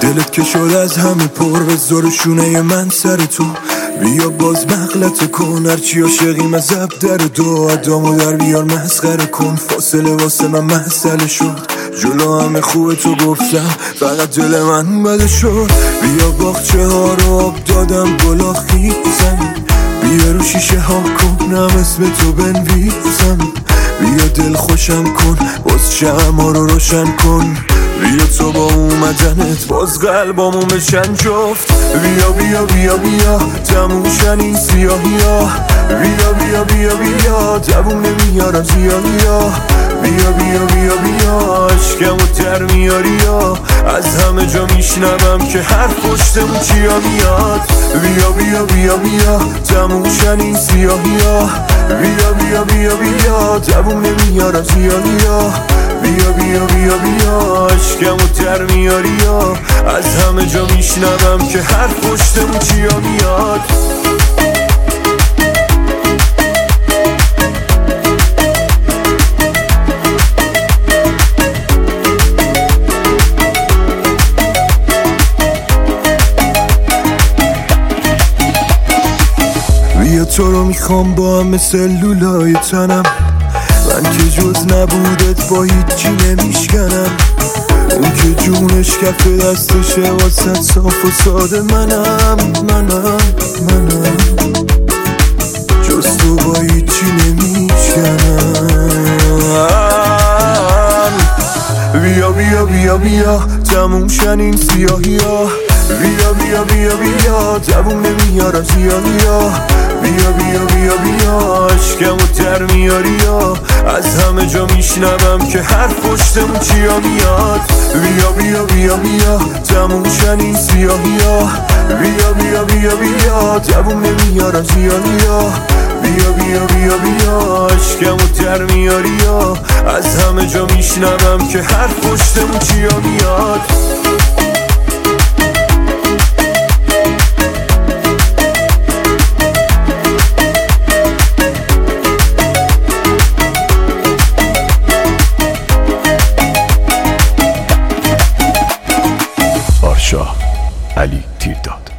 دلت که شد از همه پر بذار شونه من سر تو. بیا باز مغلط کن هرچی عاشقیم از اب در دو ادامو در بیار مسخره کن. فاصله واسه من مسئله شد جلو همه خوب تو گفتم فقط دل من بده شد. بیا باغچه ها رو آب دادم گلا خیزم بیا رو شیشه ها کنم اسم تو بنویسم. بیا دل خوشم کن باز شمع رو روشن کن. بیا تو با اومدنت باز قلبامون بشن جفت. بیا بیا بیا بیا تموشن این سیاهی ها. بیا بیا بیا بیا دووم نمیارم زیادی ها. بیا بیا بیا بیا عشقمو در میاری ها. از همه جا میشنوم که حرف پشتمون چیا میاد. بیا بیا بیا بیا تموشن این سیاهی ها. بیا بیا بیا بیا دووم نمیارم زیادی ها. بیا بیا بیا بیا عشقمو در میاری ها. از همه جا میشنوم که حرف پشتمون چیا میاد. بیا تو رو میخوام با هم مثل لولای تنم. من که جز نبودت با هیچی نمیشکنم. اون که جونش کف دستشه واسه صاف و ساده منم. جز تو با هیچی نمیشکنم. بیا بیا بیا بیا تموشن این سیاهی ها. بیا بیا بیا بیا دووم نمیارم زیادی ها. بیا بیا بیا بیا عشقمو در میاری ها. از همه جا میشنوم که حرف پشتمون چیا میاد. بیا بیا بیا بیا تموشن این سیاهی ها. بیا بیا بیا بیا دووم نمیارم زیادی ها. بیا بیا بیا بیا عشقمو در میاری ها. از همه جا میشنوم که حرف پشتمون چیا میاد. علی تیرداد.